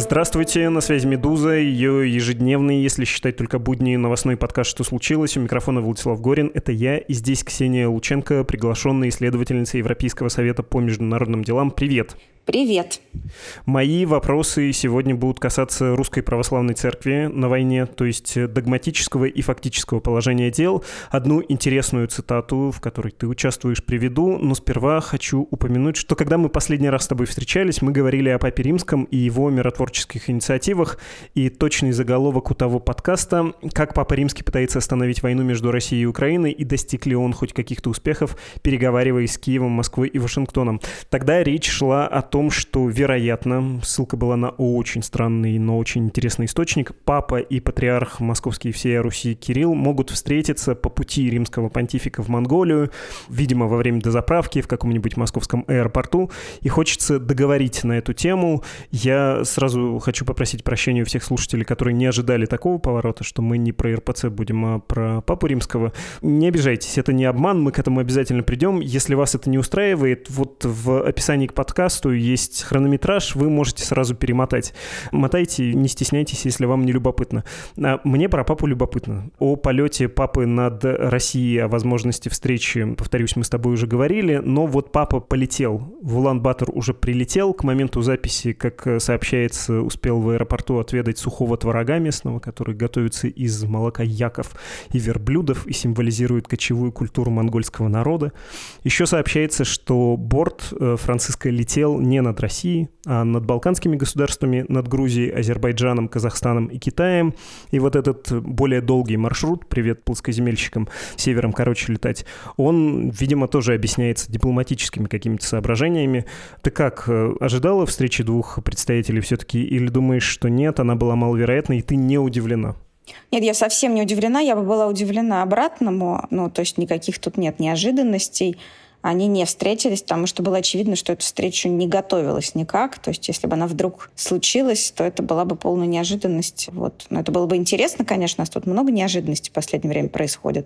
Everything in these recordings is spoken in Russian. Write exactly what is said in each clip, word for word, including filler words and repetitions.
Здравствуйте, на связи «Медуза», ее ежедневный, если считать только будни, новостной подкаст «Что случилось?». У микрофона Владислав Горин, это я, и здесь Ксения Лученко, приглашенная исследовательница Европейского совета по международным делам. Привет! Привет. Мои вопросы сегодня будут касаться Русской Православной Церкви на войне, то есть догматического и фактического положения дел. Одну интересную цитату, в которой ты участвуешь, приведу, но сперва хочу упомянуть, что когда мы последний раз с тобой встречались, мы говорили о Папе Римском и его миротворческих инициативах, и точный заголовок у того подкаста «Как Папа Римский пытается остановить войну между Россией и Украиной, и достиг ли он хоть каких-то успехов, переговариваясь с Киевом, Москвой и Вашингтоном». Тогда речь шла о том, что, вероятно, ссылка была на очень странный, но очень интересный источник, папа и патриарх Московский и всей Руси Кирилл могут встретиться по пути римского понтифика в Монголию, видимо, во время дозаправки в каком-нибудь московском аэропорту, и хочется договорить на эту тему. Я сразу хочу попросить прощения у всех слушателей, которые не ожидали такого поворота, что мы не про эр пэ цэ будем, а про Папу Римского. Не обижайтесь, это не обман, мы к этому обязательно придем. Если вас это не устраивает, вот в описании к подкасту есть хронометраж, вы можете сразу перемотать. Мотайте, не стесняйтесь, если вам не любопытно. А мне про папу любопытно. О полете папы над Россией, о возможности встречи, повторюсь, мы с тобой уже говорили, но вот папа полетел. В Улан-Батор уже прилетел. К моменту записи, как сообщается, успел в аэропорту отведать сухого творога местного, который готовится из молока яков и верблюдов и символизирует кочевую культуру монгольского народа. Еще сообщается, что борт Франциска летел не над Россией, а над балканскими государствами, над Грузией, Азербайджаном, Казахстаном и Китаем. И вот этот более долгий маршрут, привет плоскоземельщикам, севером короче летать, он, видимо, тоже объясняется дипломатическими какими-то соображениями. Ты как, ожидала встречи двух представителей все-таки, или думаешь, что нет, она была маловероятна, и ты не удивлена? Нет, я совсем не удивлена, я бы была удивлена обратному, ну, то есть никаких тут нет неожиданностей. Они не встретились, потому что было очевидно, что эта встреча не готовилась никак. То есть если бы она вдруг случилась, то это была бы полная неожиданность. Вот. Но это было бы интересно, конечно, у нас тут много неожиданностей в последнее время происходит,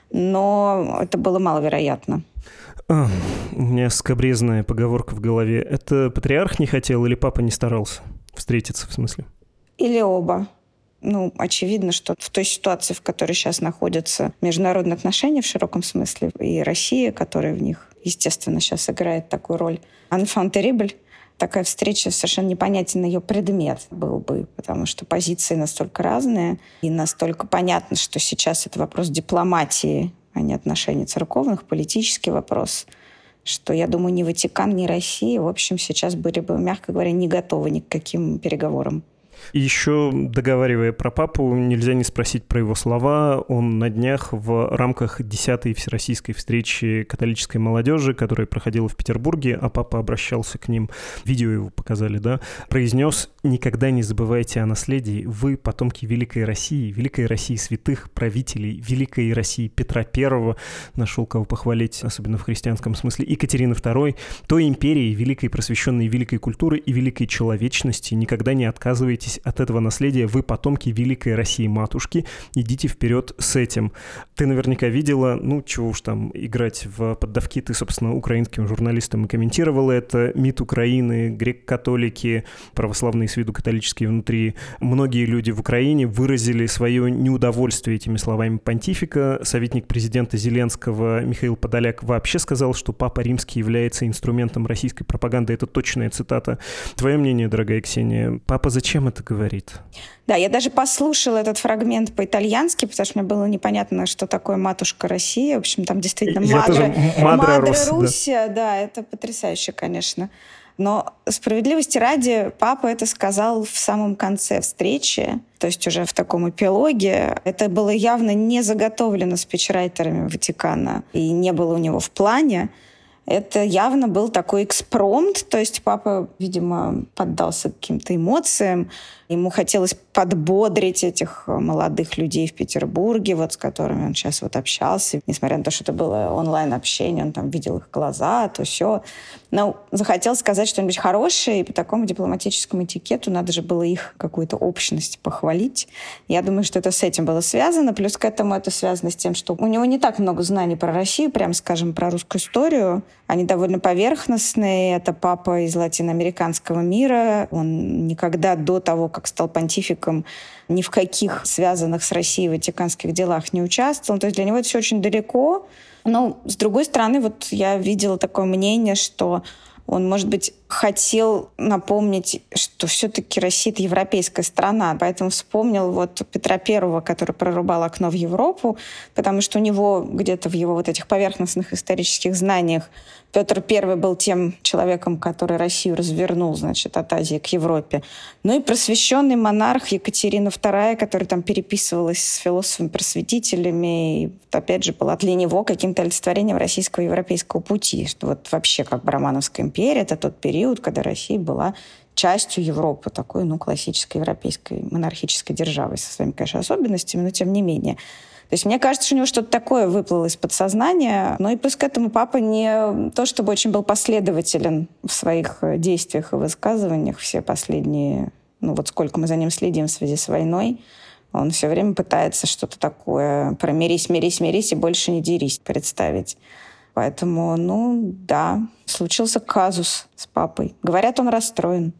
но это было маловероятно. А, у меня скабрезная поговорка в голове. Это патриарх не хотел или папа не старался встретиться, в смысле? Или оба. Ну, очевидно, что в той ситуации, в которой сейчас находятся международные отношения в широком смысле, и Россия, которая в них, естественно, сейчас играет такую роль, enfant terrible, такая встреча, совершенно непонятен ее предмет был бы, потому что позиции настолько разные, и настолько понятно, что сейчас это вопрос дипломатии, а не отношений церковных, политический вопрос, что, я думаю, ни Ватикан, ни Россия, в общем, сейчас были бы, мягко говоря, не готовы ни к каким переговорам. И еще, договаривая про папу, нельзя не спросить про его слова. Он на днях в рамках десятой всероссийской встречи католической молодежи, которая проходила в Петербурге, а папа обращался к ним, видео его показали, да, произнес: «Никогда не забывайте о наследии. Вы потомки Великой России, Великой России святых правителей, Великой России Петра Первого», нашел кого похвалить, особенно в христианском смысле, Екатерины Второй, той империи, великой просвещенной великой культуры и великой человечности. Никогда не отказывайтесь от этого наследия, вы потомки Великой России-матушки, идите вперед с этим. Ты наверняка видела, ну, чего уж там играть в поддавки, ты, собственно, украинским журналистам и комментировала это, МИД Украины, греко-католики, православные с виду католические внутри. Многие люди в Украине выразили свое неудовольствие этими словами понтифика. Советник президента Зеленского Михаил Подоляк вообще сказал, что Папа Римский является инструментом российской пропаганды. Это точная цитата. Твое мнение, дорогая Ксения, папа зачем это говорит? Да, я даже послушала этот фрагмент по-итальянски, потому что мне было непонятно, что такое «Матушка Россия». В общем, там действительно «Мадре, Мадре Руссия». Да. да, это потрясающе, конечно. Но справедливости ради, папа это сказал в самом конце встречи, то есть уже в таком эпилоге. Это было явно не заготовлено спичрайтерами Ватикана и не было у него в плане. Это явно был такой экспромт, то есть папа, видимо, поддался каким-то эмоциям Ему хотелось подбодрить этих молодых людей в Петербурге, вот с которыми он сейчас вот общался. Несмотря на то, что это было онлайн-общение, он там видел их глаза, то все. Но захотел сказать что-нибудь хорошее, и по такому дипломатическому этикету надо же было их какую-то общность похвалить. Я думаю, что это с этим было связано. Плюс к этому это связано с тем, что у него не так много знаний про Россию, прям скажем, про русскую историю. Они довольно поверхностные. Это папа из латиноамериканского мира. Он никогда до того, как стал понтификом, ни в каких связанных с Россией ватиканских делах не участвовал. То есть для него это все очень далеко. Но, с другой стороны, вот я видела такое мнение, что он, может быть, хотел напомнить, что все-таки Россия — это европейская страна, поэтому вспомнил вот Петра Первого, который прорубал окно в Европу, потому что у него где-то в его вот этих поверхностных исторических знаниях Петр Первый был тем человеком, который Россию развернул, значит, от Азии к Европе. Ну и просвещенный монарх Екатерина Вторая, которая там переписывалась с философами-просветителями, и, опять же, была для него каким-то олицетворением российского европейского пути, что вот вообще как бы Романовская империя — это тот период, когда Россия была частью Европы, такой, ну, классической европейской монархической державой со своими, конечно, особенностями, но тем не менее. То есть мне кажется, что у него что-то такое выплыло из подсознания. Но и плюс к этому папа не то чтобы очень был последователен в своих действиях и высказываниях все последние, ну вот сколько мы за ним следим в связи с войной. Он все время пытается что-то такое про «мирись, мирись, мирись и больше не дерись» представить. Поэтому, ну да, случился казус с папой. Говорят, он расстроен.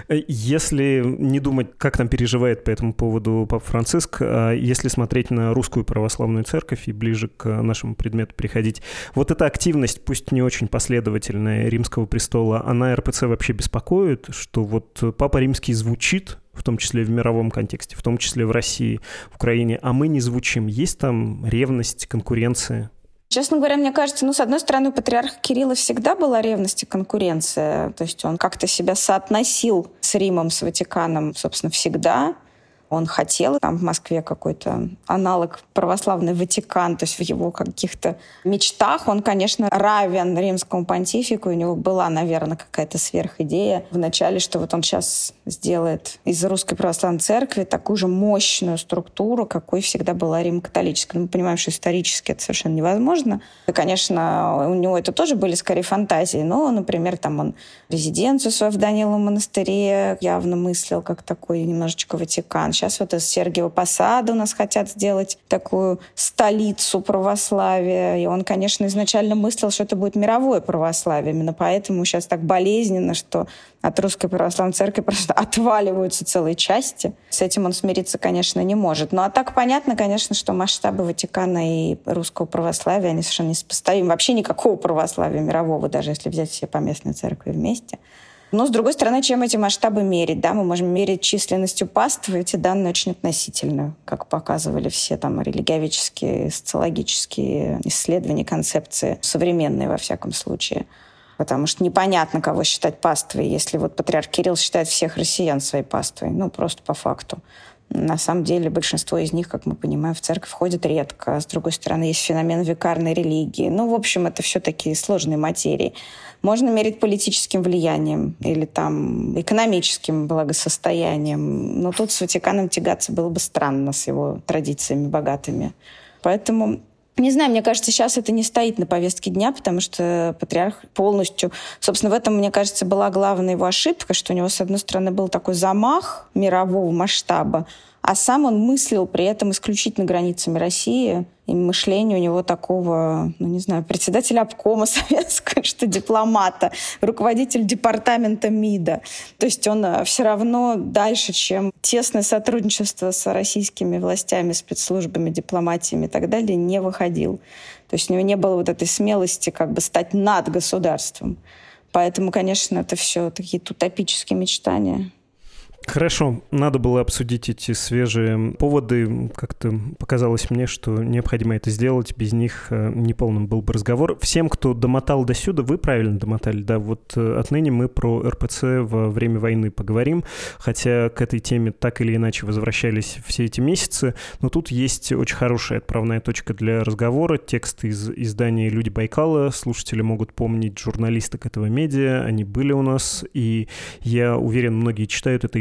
Если не думать, как там переживает по этому поводу Папа Франциск, а если смотреть на русскую православную церковь и ближе к нашему предмету переходить, вот эта активность, пусть не очень последовательная, Римского престола, она эр пэ цэ вообще беспокоит, что вот Папа Римский звучит, в том числе в мировом контексте, в том числе в России, в Украине, а мы не звучим. Есть там ревность, конкуренция? Честно говоря, мне кажется, ну, с одной стороны, у патриарха Кирилла всегда была ревность и конкуренция. То есть он как-то себя соотносил с Римом, с Ватиканом, собственно, всегда. Он хотел там в Москве какой-то аналог православный Ватикан, то есть в его каких-то мечтах он, конечно, равен римскому понтифику. У него была, наверное, какая-то сверхидея вначале, что вот он сейчас сделает из Русской Православной Церкви такую же мощную структуру, какой всегда была Римо-католическая. Мы понимаем, что исторически это совершенно невозможно. И, конечно, у него это тоже были скорее фантазии, но, например, там он резиденцию свою в Даниловом монастыре явно мыслил как такой немножечко Ватикан. Сейчас вот из Сергиева Посада у нас хотят сделать такую столицу православия. И он, конечно, изначально мыслил, что это будет мировое православие. Именно поэтому сейчас так болезненно, что от Русской Православной Церкви просто отваливаются целые части. С этим он смириться, конечно, не может. Ну а так понятно, конечно, что масштабы Ватикана и русского православия, они совершенно несопоставимы. Вообще никакого православия мирового, даже если взять все поместные церкви вместе. Но, с другой стороны, чем эти масштабы мерить? Да? Мы можем мерить численностью паствы, эти данные очень относительны, как показывали все там религиоведческие, социологические исследования, концепции, современные во всяком случае. Потому что непонятно, кого считать паствой, если вот патриарх Кирилл считает всех россиян своей паствой. Ну, просто по факту. На самом деле большинство из них, как мы понимаем, в церковь ходят редко. С другой стороны, есть феномен викарной религии. Ну, в общем, это все такие сложные материи. Можно мерить политическим влиянием или там экономическим благосостоянием. Но тут с Ватиканом тягаться было бы странно, с его традициями богатыми. Поэтому, не знаю, мне кажется, сейчас это не стоит на повестке дня, потому что патриарх полностью... Собственно, в этом, мне кажется, была главная его ошибка, что у него, с одной стороны, был такой замах мирового масштаба, а сам он мыслил при этом исключительно границами России. И мышление у него такого, ну не знаю, председателя обкома советского, что дипломата, руководитель департамента МИДа. То есть он все равно дальше, чем тесное сотрудничество с российскими властями, спецслужбами, дипломатиями и так далее, не выходил. То есть у него не было вот этой смелости как бы стать над государством. Поэтому, конечно, это все такие утопические мечтания. Хорошо, надо было обсудить эти свежие поводы. Как-то показалось мне, что необходимо это сделать. Без них неполным был бы разговор. Всем, кто домотал до сюда, вы правильно домотали, да, вот отныне мы про эр пэ цэ во время войны поговорим, хотя к этой теме так или иначе возвращались все эти месяцы, но тут есть очень хорошая отправная точка для разговора. Текст из издания «Люди Байкала». Слушатели могут помнить журналисток этого медиа, они были у нас, и я уверен, многие читают это издание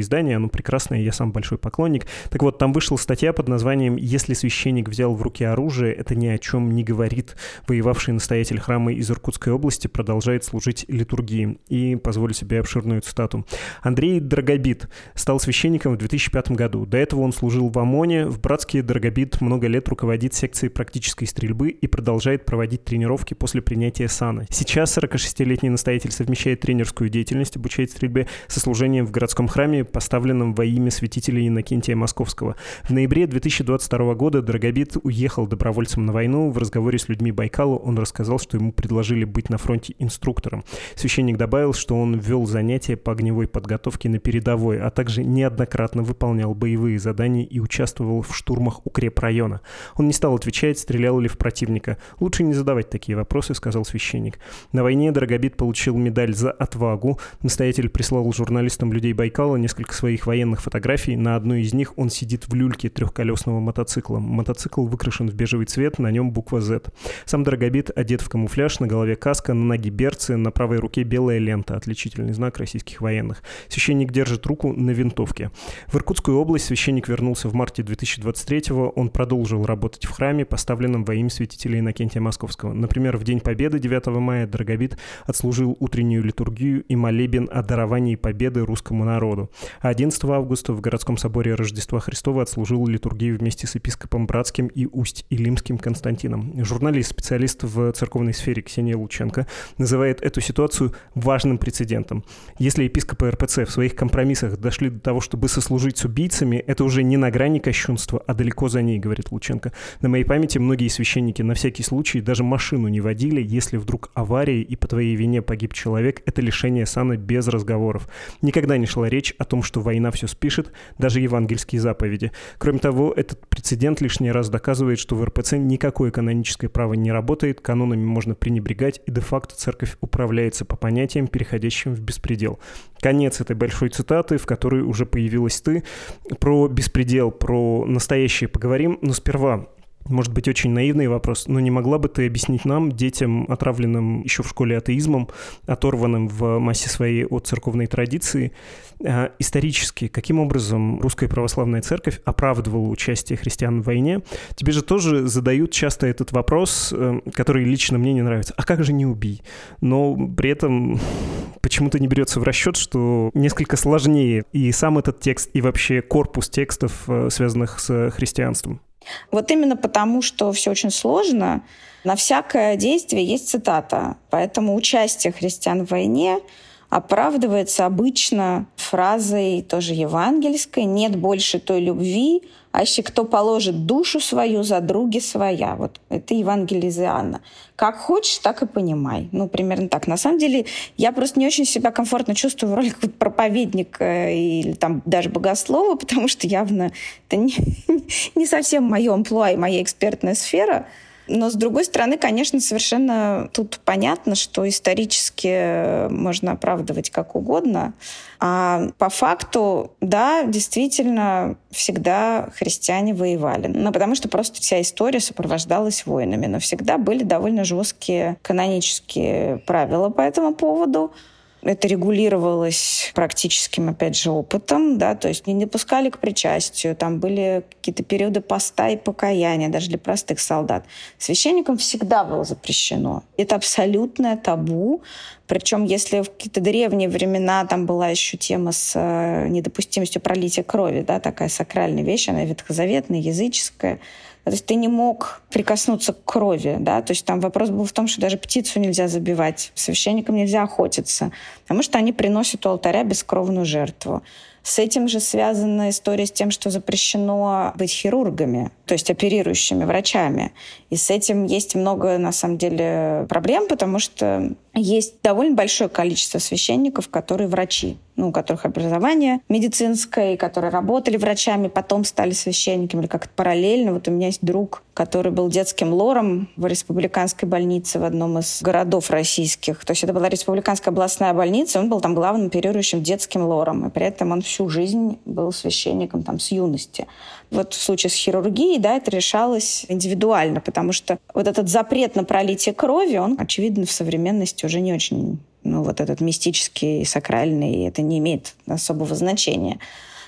издание, оно прекрасное, я сам большой поклонник. Так вот, там вышла статья под названием «Если священник взял в руки оружие, это ни о чем не говорит. Воевавший настоятель храма из Иркутской области продолжает служить литургии». И позволю себе обширную цитату. Андрей Драгобит стал священником в две тысячи пятом году. До этого он служил в ОМОНе. В Братске Драгобит много лет руководит секцией практической стрельбы и продолжает проводить тренировки после принятия сана. Сейчас сорокашестилетний настоятель совмещает тренерскую деятельность, обучает стрельбе со служением в городском храме, поставленном во имя святителя Иннокентия Московского. В ноябре две тысячи двадцать второго года Драгобит уехал добровольцем на войну. В разговоре с людьми Байкала он рассказал, что ему предложили быть на фронте инструктором. Священник добавил, что он вел занятия по огневой подготовке на передовой, а также неоднократно выполнял боевые задания и участвовал в штурмах укрепрайона. Он не стал отвечать, стрелял ли в противника. «Лучше не задавать такие вопросы», — сказал священник. На войне Драгобит получил медаль за отвагу. Настоятель прислал журналистам людей Байкала несколько своих военных фотографий. На одной из них он сидит в люльке трехколесного мотоцикла. Мотоцикл выкрашен в бежевый цвет, на нем буква «З». Сам Драгобит одет в камуфляж, на голове каска, на ноге берцы, на правой руке белая лента, отличительный знак российских военных. Священник держит руку на винтовке. В Иркутскую область священник вернулся в марте две тысячи двадцать третьего. Он продолжил работать в храме, поставленном во имя святителя Иннокентия Московского. Например, в День Победы девятого мая Драгобит отслужил утреннюю литургию и молебен о даровании победы русскому народу. А одиннадцатого августа в городском соборе Рождества Христова отслужил литургию вместе с епископом Братским и Усть-Илимским Константином. Журналист, специалист в церковной сфере Ксения Лученко называет эту ситуацию важным прецедентом. Если епископы эр пэ цэ в своих компромиссах дошли до того, чтобы сослужить с убийцами, это уже не на грани кощунства, а далеко за ней, говорит Лученко. На моей памяти многие священники на всякий случай даже машину не водили, если вдруг авария и по твоей вине погиб человек, это лишение сана без разговоров. Никогда не шла речь о том, что война все спишет, даже евангельские заповеди. Кроме того, этот прецедент лишний раз доказывает, что в эр пэ цэ никакое каноническое право не работает, канонами можно пренебрегать, и де-факто церковь управляется по понятиям, переходящим в беспредел. Конец этой большой цитаты, в которой уже появилась ты. Про беспредел, про настоящее поговорим, но сперва... Может быть, очень наивный вопрос, но не могла бы ты объяснить нам, детям, отравленным еще в школе атеизмом, оторванным в массе своей от церковной традиции, э, исторически, каким образом Русская Православная Церковь оправдывала участие христиан в войне? Тебе же тоже задают часто этот вопрос, э, который лично мне не нравится. А как же не убий? Но при этом почему-то не берется в расчет, что несколько сложнее и сам этот текст, и вообще корпус текстов, э, связанных с христианством. Вот именно потому, что все очень сложно, на всякое действие есть цитата. Поэтому участие христиан в войне оправдывается обычно фразой тоже евангельской «нет больше той любви, аще кто положит душу свою за други своя». Вот это Евангелие из Иоанна. Как хочешь, так и понимай. Ну, примерно так. На самом деле, я просто не очень себя комфортно чувствую в роли какого-то проповедника или там даже богослова, потому что явно это не, не совсем мое амплуа и моя экспертная сфера. Но, с другой стороны, конечно, совершенно тут понятно, что исторически можно оправдывать как угодно. А по факту, да, действительно, всегда христиане воевали. Ну, потому что просто вся история сопровождалась войнами. Но всегда были довольно жесткие канонические правила по этому поводу. Это регулировалось практическим, опять же, опытом, да, то есть не допускали к причастию, там были какие-то периоды поста и покаяния, даже для простых солдат. Священникам всегда было запрещено. Это абсолютное табу. Причем, если в какие-то древние времена там была еще тема с э, недопустимостью пролития крови, да, такая сакральная вещь, она ветхозаветная, языческая, то есть ты не мог прикоснуться к крови, да, то есть там вопрос был в том, что даже птицу нельзя забивать, священникам нельзя охотиться, потому что они приносят у алтаря бескровную жертву. С этим же связана история с тем, что запрещено быть хирургами, то есть оперирующими врачами. И с этим есть много, на самом деле, проблем, потому что есть довольно большое количество священников, которые врачи, ну, у которых образование медицинское, которые работали врачами, потом стали священниками, или как-то параллельно. Вот у меня есть друг, который был детским лором в республиканской больнице в одном из городов российских. То есть это была республиканская областная больница, он был там главным оперирующим детским лором, и при этом он всю жизнь был священником там с юности. Вот в случае с хирургией, да, это решалось индивидуально, потому что вот этот запрет на пролитие крови, он, очевидно, в современности уже не очень ну, вот этот мистический, сакральный, это не имеет особого значения.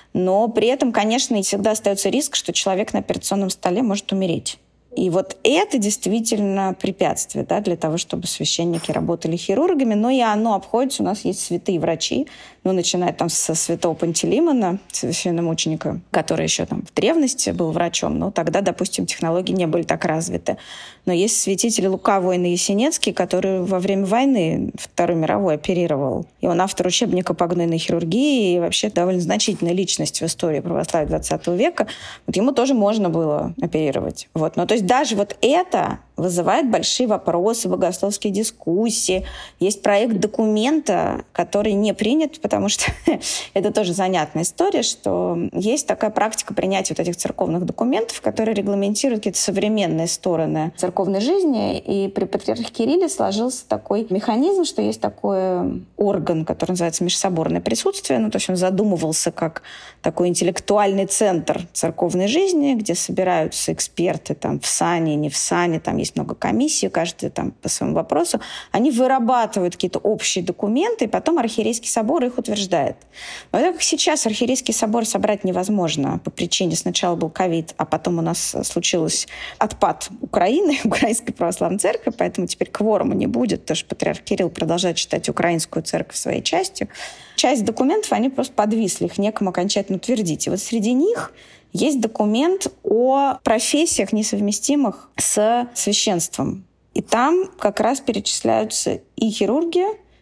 Но при этом, конечно, всегда остается риск, что человек на операционном столе может умереть. И вот это действительно препятствие, да, для того, чтобы священники работали хирургами, но и оно обходится. У нас есть святые врачи, ну, начиная там со святого Пантелеймона, священномученика, который еще там в древности был врачом, но тогда, допустим, технологии не были так развиты. Но есть святитель Лука Воин-Ясенецкий, который во время войны Второй мировой оперировал. И он автор учебника по гнойной хирургии и вообще довольно значительная личность в истории православия двадцатого века. Вот ему тоже можно было оперировать. Вот. Но то есть даже вот это вызывает большие вопросы, богословские дискуссии. Есть проект документа, который не принят, потому что это тоже занятная история, что есть такая практика принятия вот этих церковных документов, которые регламентируют какие-то современные стороны церковной жизни. И при патриархе Кирилле сложился такой механизм, что есть такой орган, который называется межсоборное присутствие. Ну, то есть он задумывался как такой интеллектуальный центр церковной жизни, где собираются эксперты там, в сане, не в сане, там есть много комиссий, каждый там по своему вопросу. Они вырабатывают какие-то общие документы, и потом Архиерейский собор их утверждает. Но так как сейчас Архиерейский собор собрать невозможно по причине сначала был ковид, а потом у нас случился отпад Украины, Украинской православной церкви, поэтому теперь кворума не будет, потому что патриарх Кирилл продолжает считать украинскую церковь своей частью. Часть документов, они просто подвисли, их некому окончательно утвердить. И вот среди них есть документ о профессиях, несовместимых с священством. И там как раз перечисляются и хирурги,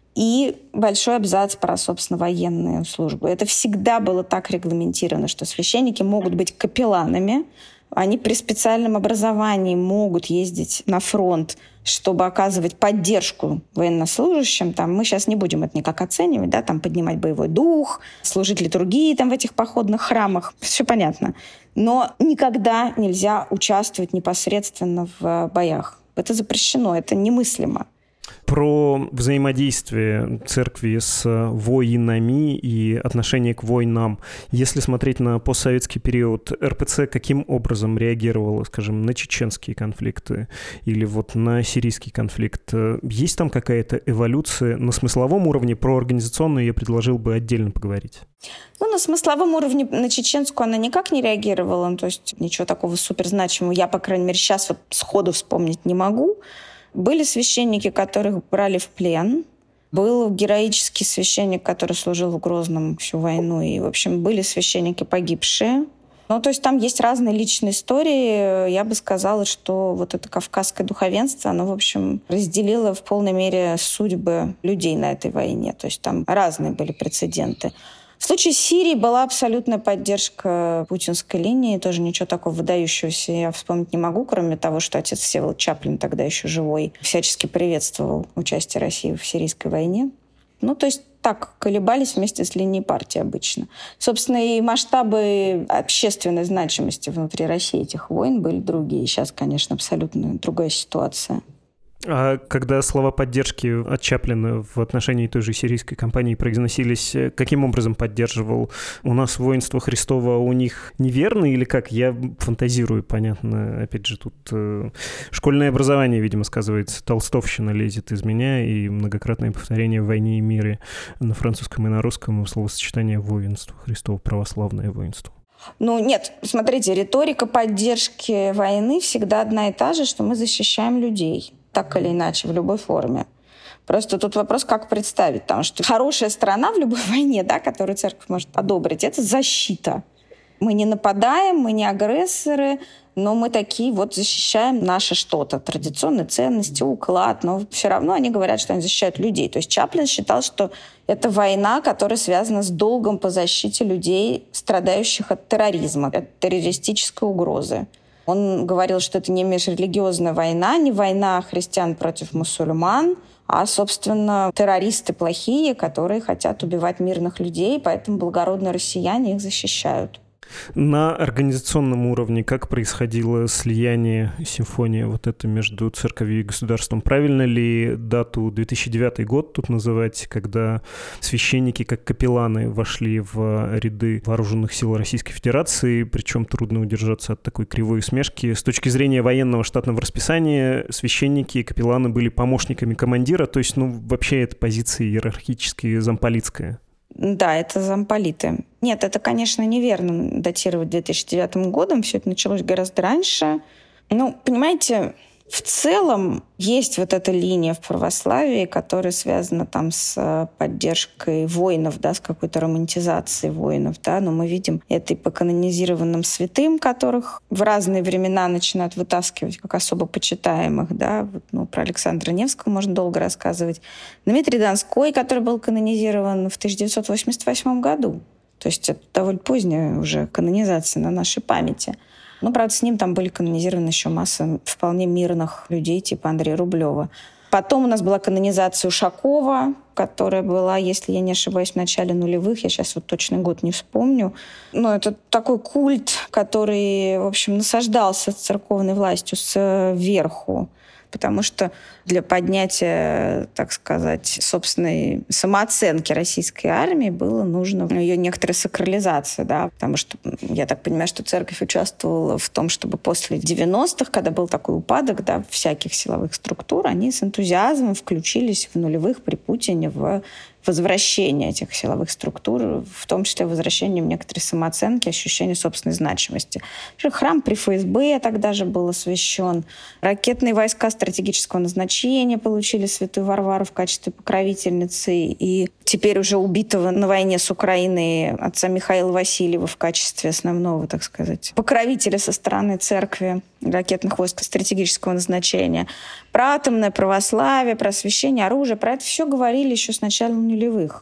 и большой абзац про, собственно, военную службу. Это всегда было так регламентировано, что священники могут быть капелланами, они при специальном образовании могут ездить на фронт, чтобы оказывать поддержку военнослужащим. Там, мы сейчас не будем это никак оценивать, да, там, поднимать боевой дух, служить литургии там, в этих походных храмах. Все понятно. Но никогда нельзя участвовать непосредственно в боях. Это запрещено, это немыслимо. Про взаимодействие церкви с воинами и отношение к войнам. Если смотреть на постсоветский период, эр пэ цэ каким образом реагировала, скажем, на чеченские конфликты или вот на сирийский конфликт? Есть там какая-то эволюция на смысловом уровне? Про организационную я предложил бы отдельно поговорить. Ну, на смысловом уровне на чеченскую она никак не реагировала. Ну, то есть ничего такого суперзначимого я, по крайней мере, сейчас вот сходу вспомнить не могу. Были священники, которых брали в плен. Был героический священник, который служил в Грозном всю войну. И, в общем, были священники погибшие. Ну, то есть там есть разные личные истории. Я бы сказала, что вот это кавказское духовенство, оно, в общем, разделило в полной мере судьбы людей на этой войне. То есть там разные были прецеденты. В случае Сирии была абсолютная поддержка путинской линии. Тоже ничего такого выдающегося я вспомнить не могу, кроме того, что отец Всеволод Чаплин, тогда еще живой, всячески приветствовал участие России в сирийской войне. Ну, то есть так колебались вместе с линией партии обычно. Собственно, и масштабы общественной значимости внутри России этих войн были другие. Сейчас, конечно, абсолютно другая ситуация. А когда слова поддержки от Чаплина в отношении той же сирийской кампании произносились, каким образом поддерживал? У нас воинство Христово, а у них неверно или как? Я фантазирую, понятно. Опять же, тут э, школьное образование, видимо, сказывается. Толстовщина лезет из меня, и многократное повторение в «Войне и мире» на французском и на русском словосочетание «воинство Христово», православное воинство. Ну, нет, смотрите, риторика поддержки войны всегда одна и та же, что мы защищаем людей. Так или иначе, в любой форме. Просто тут вопрос, как представить, потому что хорошая сторона в любой войне, да, которую церковь может одобрить, это защита. Мы не нападаем, мы не агрессоры, но мы такие вот защищаем наше что-то, традиционные ценности, уклад, но все равно они говорят, что они защищают людей. То есть Чаплин считал, что это война, которая связана с долгом по защите людей, страдающих от терроризма, от террористической угрозы. Он говорил, что это не межрелигиозная война, не война христиан против мусульман, а, собственно, террористы плохие, которые хотят убивать мирных людей, поэтому благородные россияне их защищают. На организационном уровне как происходило слияние, симфония вот это между церковью и государством? Правильно ли дату две тысячи девятый год тут называть, когда священники как капелланы вошли в ряды вооруженных сил Российской Федерации, причем трудно удержаться от такой кривой усмешки. С точки зрения военного штатного расписания священники и капелланы были помощниками командира, то есть, ну, вообще это позиция иерархически замполитская. Да, это замполиты. Нет, это, конечно, неверно датировать две тысячи девятым годом. Все это началось гораздо раньше. Ну, понимаете, в целом есть вот эта линия в православии, которая связана там с поддержкой воинов, да, с какой-то романтизацией воинов, да, но мы видим это и по канонизированным святым, которых в разные времена начинают вытаскивать как особо почитаемых, да, вот, ну, про Александра Невского можно долго рассказывать. Дмитрий Донской, который был канонизирован в тысяча девятьсот восемьдесят восьмом году, то есть это довольно поздняя уже канонизация на нашей памяти. Ну, правда, с ним там были канонизированы еще масса вполне мирных людей, типа Андрея Рублева. Потом у нас была канонизация Ушакова, которая была, если я не ошибаюсь, в начале нулевых. Я сейчас вот точный год не вспомню. Но это такой культ, который, в общем, насаждался церковной властью сверху. Потому что для поднятия, так сказать, собственной самооценки российской армии было нужно ее некоторая сакрализация, да, потому что я так понимаю, что церковь участвовала в том, чтобы после девяностых, когда был такой упадок, да, всяких силовых структур, они с энтузиазмом включились в нулевых при Путине в возвращение этих силовых структур, в том числе возвращением некоторой самооценки, ощущения собственной значимости. Храм при эф эс бэ тогда же был освящен. Ракетные войска стратегического назначения получили святую Варвару в качестве покровительницы. И теперь уже убитого на войне с Украиной отца Михаила Васильева в качестве основного, так сказать, покровителя со стороны церкви ракетных войск стратегического назначения. Про атомное православие, про освящение оружия, про это все говорили еще с начала нулевых.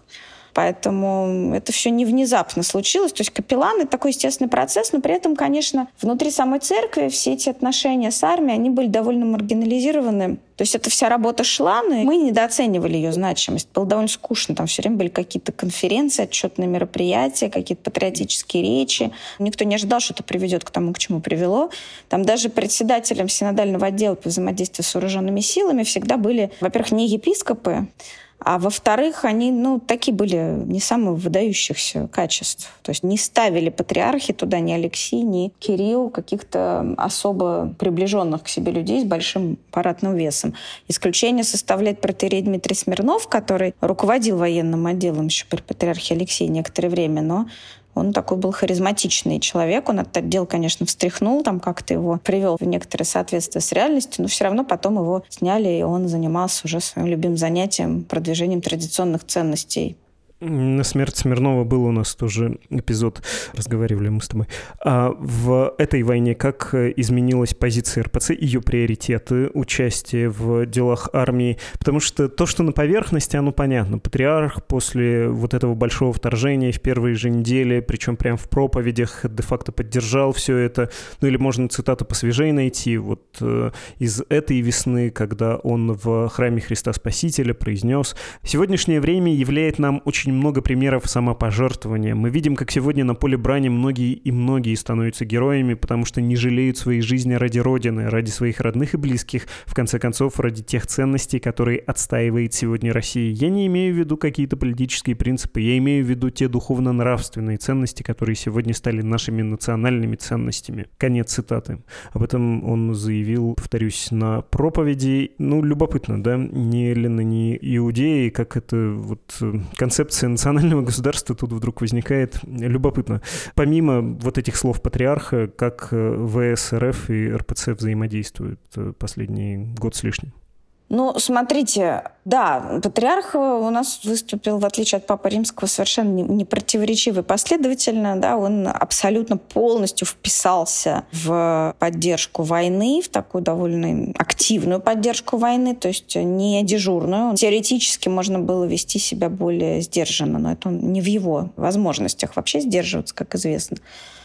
Поэтому это все не внезапно случилось. То есть капеллан — это такой естественный процесс, но при этом, конечно, внутри самой церкви все эти отношения с армией, они были довольно маргинализированы. То есть эта вся работа шла, но мы недооценивали ее значимость. Было довольно скучно. Там все время были какие-то конференции, отчетные мероприятия, какие-то патриотические речи. Никто не ожидал, что это приведет к тому, к чему привело. Там даже председателем синодального отдела по взаимодействию с вооруженными силами всегда были, во-первых, не епископы, а во-вторых, они, ну, такие были не самых выдающихся качеств. То есть не ставили патриархи туда ни Алексей, ни Кирилл, каких-то особо приближенных к себе людей с большим аппаратным весом. Исключение составляет протоиерей Дмитрий Смирнов, который руководил военным отделом еще при патриархе Алексее некоторое время, но он такой был харизматичный человек. Он этот отдел, конечно, встряхнул, там как-то его привел в некоторое соответствие с реальностью, но все равно потом его сняли, и он занимался уже своим любимым занятием, продвижением традиционных ценностей. На смерть Смирнова был у нас тоже эпизод, разговаривали мы с тобой. А в этой войне как изменилась позиция эр пэ цэ, ее приоритеты, участие в делах армии? Потому что то, что на поверхности, оно понятно. Патриарх после вот этого большого вторжения в первые же недели, причем прям в проповедях, де-факто поддержал все это. Ну или можно цитату посвежее найти. Вот э, из этой весны, когда он в храме Христа Спасителя произнес: «Сегодняшнее время являет нам очень много примеров самопожертвования. Мы видим, как сегодня на поле брани многие и многие становятся героями, потому что не жалеют своей жизни ради Родины, ради своих родных и близких, в конце концов, ради тех ценностей, которые отстаивает сегодня Россия. Я не имею в виду какие-то политические принципы, я имею в виду те духовно-нравственные ценности, которые сегодня стали нашими национальными ценностями». Конец цитаты. Об этом он заявил, повторюсь, на проповеди. Ну, любопытно, да? Ни Эллины, ни Иудеи, как это вот концепция национального государства тут вдруг возникает. Любопытно. Помимо вот этих слов патриарха, как вэ эс эр эф и эр пэ цэ взаимодействуют последний год с лишним? Ну, смотрите, да, патриарх у нас выступил, в отличие от Папы Римского, совершенно непротиворечиво и последовательно. Да, он абсолютно полностью вписался в поддержку войны, в такую довольно активную поддержку войны, то есть не дежурную. Теоретически можно было вести себя более сдержанно, но это не в его возможностях вообще сдерживаться, как известно.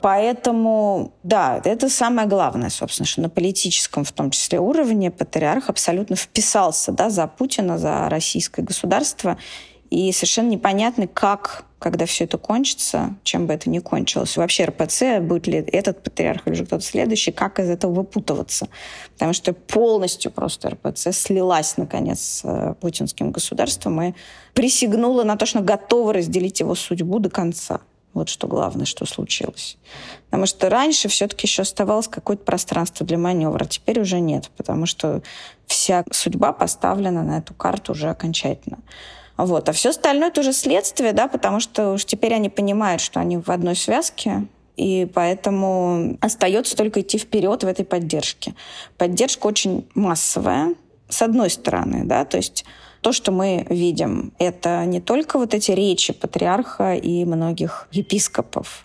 Поэтому, да, это самое главное, собственно, что на политическом, в том числе, уровне патриарх абсолютно вписался, да, за Путина, за российское государство. И совершенно непонятно, как, когда все это кончится, чем бы это ни кончилось. Вообще эр пэ цэ, будет ли этот патриарх или же кто-то следующий, как из этого выпутываться. Потому что полностью просто эр пэ цэ слилась, наконец, с путинским государством и присягнула на то, что готова разделить его судьбу до конца. Вот что главное, что случилось. Потому что раньше все-таки еще оставалось какое-то пространство для маневра. Теперь уже нет, потому что вся судьба поставлена на эту карту уже окончательно. Вот. А все остальное — это уже следствие, да, потому что уж теперь они понимают, что они в одной связке, и поэтому остается только идти вперед в этой поддержке. Поддержка очень массовая, с одной стороны, да, то есть то, что мы видим, это не только вот эти речи патриарха и многих епископов,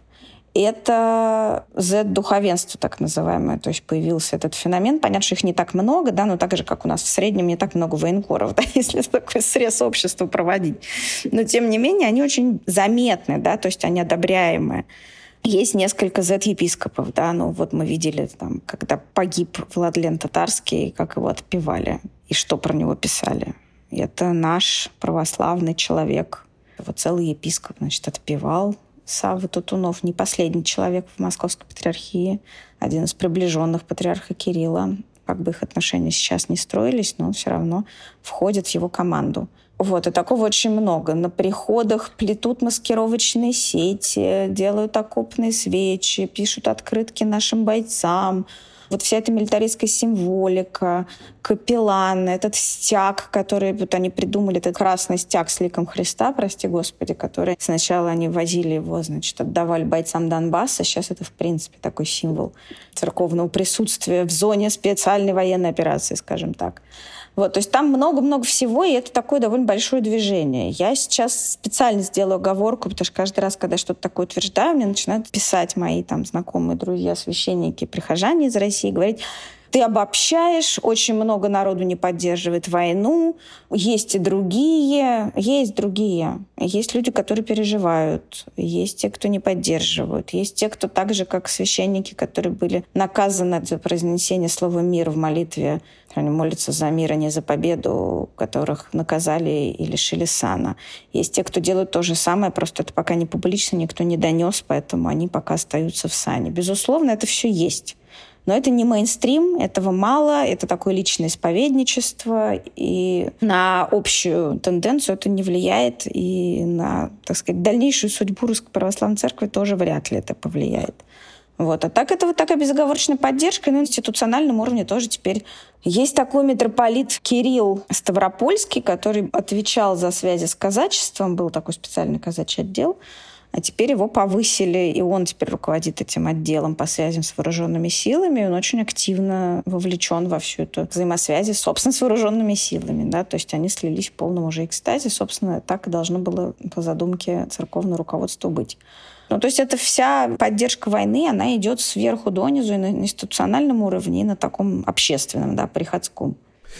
это зет-духовенство, так называемое. То есть появился этот феномен. Понятно, что их не так много, да, но так же, как у нас в среднем не так много военкоров, да, если такой срез общества проводить. Но, тем не менее, они очень заметны, да, то есть они одобряемые. Есть несколько зет-епископов, да, ну вот мы видели, там, когда погиб Владлен Татарский, как его отпевали и что про него писали. Это наш православный человек. Вот целый епископ, значит, отпевал. Савва Тутунов, не последний человек в Московской патриархии, один из приближенных патриарха Кирилла. Как бы их отношения сейчас не строились, но он все равно входит в его команду. Вот, и такого очень много. На приходах плетут маскировочные сети, делают окопные свечи, пишут открытки нашим бойцам. Вот вся эта милитаристская символика, капеллан, этот стяг, который вот они придумали, этот красный стяг с ликом Христа, прости Господи, который сначала они возили его, значит, отдавали бойцам Донбасса, сейчас это, в принципе, такой символ церковного присутствия в зоне специальной военной операции, скажем так. Вот, то есть там много-много всего, и это такое довольно большое движение. Я сейчас специально сделаю оговорку, потому что каждый раз, когда я что-то такое утверждаю, мне начинают писать мои там знакомые друзья, священники, прихожане из России, говорить: ты обобщаешь, очень много народу не поддерживает войну, есть и другие, есть другие. Есть люди, которые переживают, есть те, кто не поддерживают, есть те, кто так же, как священники, которые были наказаны за произнесение слова «мир» в молитве, они молятся за мир, а не за победу, которых наказали и лишили сана. Есть те, кто делают то же самое, просто это пока не публично, никто не донес, поэтому они пока остаются в сане. Безусловно, это все есть. Но это не мейнстрим, этого мало, это такое личное исповедничество, и на общую тенденцию это не влияет, и на, так сказать, дальнейшую судьбу Русской Православной Церкви тоже вряд ли это повлияет. Вот. А так это вот такая безоговорочная поддержка, и на институциональном уровне тоже теперь есть такой митрополит Кирилл Ставропольский, который отвечал за связи с казачеством, был такой специальный казачий отдел, а теперь его повысили, и он теперь руководит этим отделом по связям с вооруженными силами, и он очень активно вовлечен во всю эту взаимосвязь, собственно, с вооруженными силами. Да? То есть они слились в полном уже экстазе. Собственно, так и должно было по задумке церковного руководства быть. Ну, то есть это вся поддержка войны, она идет сверху донизу и на институциональном уровне, и на таком общественном, да, приходском.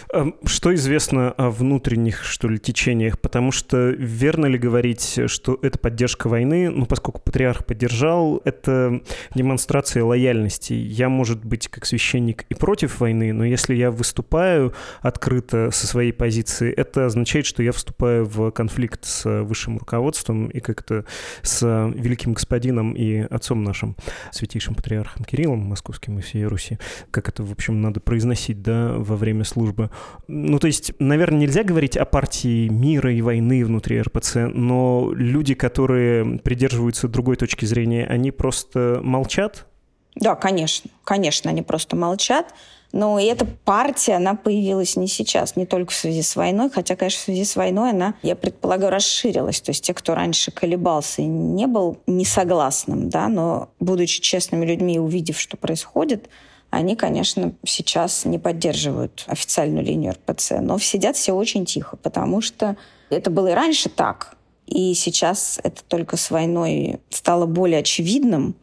Что известно о внутренних, что ли, течениях? Потому что верно ли говорить, что это поддержка войны? Ну, поскольку патриарх поддержал, это демонстрация лояльности. Я, может быть, как священник и против войны, но если я выступаю открыто со своей позиции, это означает, что я вступаю в конфликт с высшим руководством и как-то с великим господином и отцом нашим, святейшим патриархом Кириллом Московским и всей Руси. Как это, в общем, надо произносить, да, во время службы. Ну, то есть, наверное, нельзя говорить о партии мира и войны внутри эр пэ цэ, но люди, которые придерживаются другой точки зрения, они просто молчат? Да, конечно. Конечно, они просто молчат. Но и эта партия, она появилась не сейчас, не только в связи с войной, хотя, конечно, в связи с войной она, я предполагаю, расширилась. То есть те, кто раньше колебался и не был несогласным, да, но, будучи честными людьми и увидев, что происходит, они, конечно, сейчас не поддерживают официальную линию эр пэ цэ, но сидят все очень тихо, потому что это было и раньше так, и сейчас это только с войной стало более очевидным,